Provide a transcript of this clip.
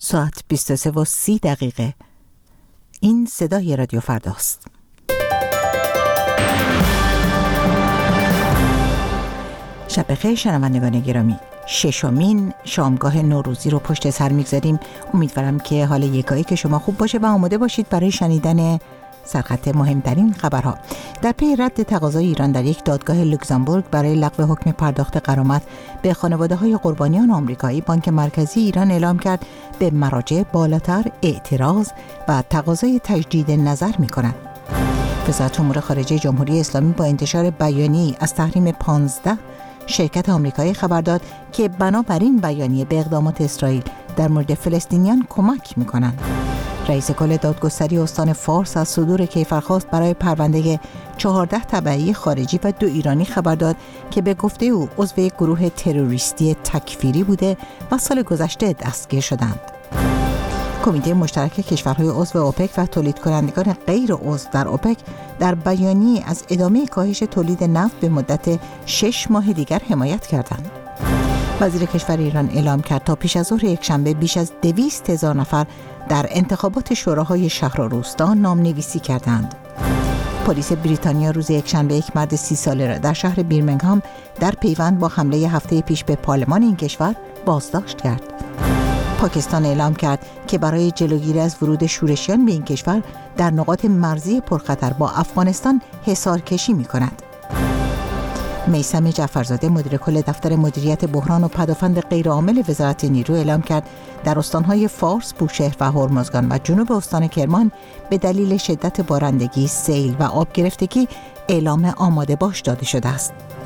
ساعت 23:30. این صدای رادیو فرداست. شب بخیر شنوندگان گرامی. ششمین شامگاه نوروزی رو پشت سر میگذاریم. امیدوارم که حال یکایی که شما خوب باشه و آماده باشید برای شنیدن سرخط مهمترین خبرها. در پی رد تقاضای ایران در یک دادگاه لوکزامبورگ برای لغو حکم پرداخت غرامت به خانواده‌های قربانیان آمریکایی، بانک مرکزی ایران اعلام کرد به مراجع بالاتر اعتراض و تقاضای تجدید نظر می‌کند. وزارت امور خارجه جمهوری اسلامی با انتشار بیانیه‌ای از تحریم 15 شرکت آمریکایی خبر داد که بنابراین بیانیه به اقدامات اسرائیل در مورد فلسطینیان کمک می‌کنند. رئیس کل دادگستری استان فارس از صدور کیفرخواست برای پرونده 14 تبعی خارجی و 2 ایرانی خبر داد که به گفته او عضو یک گروه تروریستی تکفیری بوده و سال گذشته دستگیر شدند. کمیته مشترک کشورهای عضو اوپک و تولید کنندگان غیر عضو در اوپک در بیانیه از ادامه کاهش تولید نفت به مدت 6 ماه دیگر حمایت کردند. وزیر کشور ایران اعلام کرد تا پیش از ظهر یکشنبه بیش از 200,000 نفر در انتخابات شوراهای شهر و روستا نام‌نویسی کردند. پلیس بریتانیا روز یکشنبه یک مرد 30 ساله را در شهر بیرمنگهام در پیوند با حمله هفته پیش به پارلمان این کشور بازداشت کرد. پاکستان اعلام کرد که برای جلوگیری از ورود شورشیان به این کشور در نقاط مرزی پرخطر با افغانستان حصارکشی می‌کند. میثم جعفرزاده مدیر کل دفتر مدیریت بحران و پدافند غیرعامل وزارت نیرو اعلام کرد در استان‌های فارس، بوشهر و هرمزگان و جنوب استان کرمان به دلیل شدت بارندگی، سیل و آب گرفتگی اعلام آماده باش داده شده است.